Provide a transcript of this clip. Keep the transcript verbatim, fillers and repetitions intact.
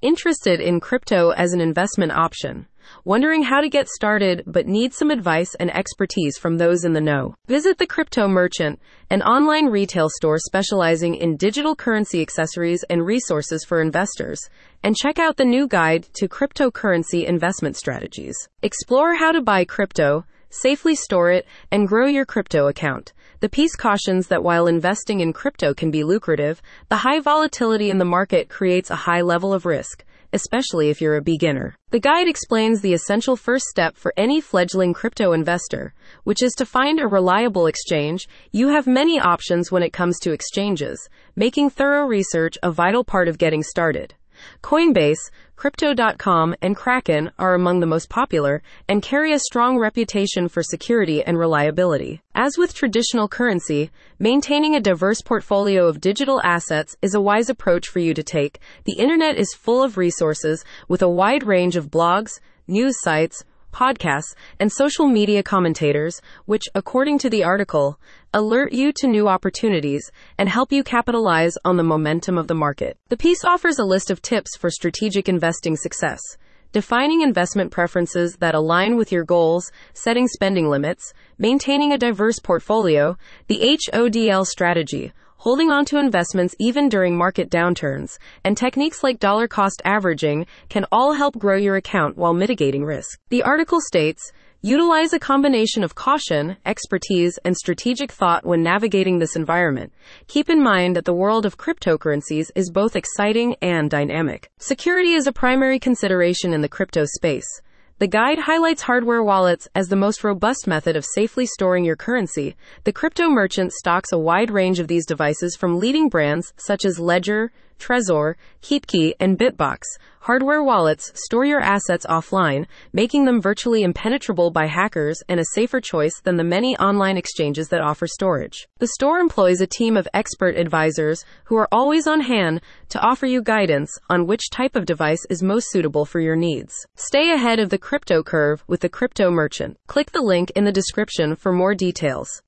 Interested in crypto as an investment option? Wondering how to get started but need some advice and expertise from those in the know? Visit The Crypto Merchant, an online retail store specializing in digital currency accessories and resources for investors, and check out the new guide to cryptocurrency investment strategies. Explore how to buy crypto, safely store it, and grow your crypto account. The piece cautions that while investing in crypto can be lucrative, the high volatility in the market creates a high level of risk, especially if you're a beginner. The guide explains the essential first step for any fledgling crypto investor, which is to find a reliable exchange. You have many options when it comes to exchanges, making thorough research a vital part of getting started. Coinbase, Crypto dot com, and Kraken are among the most popular and carry a strong reputation for security and reliability. As with traditional currency, maintaining a diverse portfolio of digital assets is a wise approach for you to take. The internet is full of resources with a wide range of blogs, news sites, podcasts, and social media commentators, which, according to the article, alert you to new opportunities and help you capitalize on the momentum of the market. The piece offers a list of tips for strategic investing success, defining investment preferences that align with your goals, setting spending limits, maintaining a diverse portfolio, the H O D L strategy, holding on to investments even during market downturns, and techniques like dollar cost averaging can all help grow your account while mitigating risk. The article states, utilize a combination of caution, expertise, and strategic thought when navigating this environment. Keep in mind that the world of cryptocurrencies is both exciting and dynamic. Security is a primary consideration in the crypto space. The guide highlights hardware wallets as the most robust method of safely storing your currency. The Crypto Merchant stocks a wide range of these devices from leading brands such as Ledger, Trezor, KeepKey, and Bitbox. Hardware wallets store your assets offline, making them virtually impenetrable by hackers and a safer choice than the many online exchanges that offer storage. The store employs a team of expert advisors who are always on hand to offer you guidance on which type of device is most suitable for your needs. Stay ahead of the crypto curve with the Crypto Merchant. Click the link in the description for more details.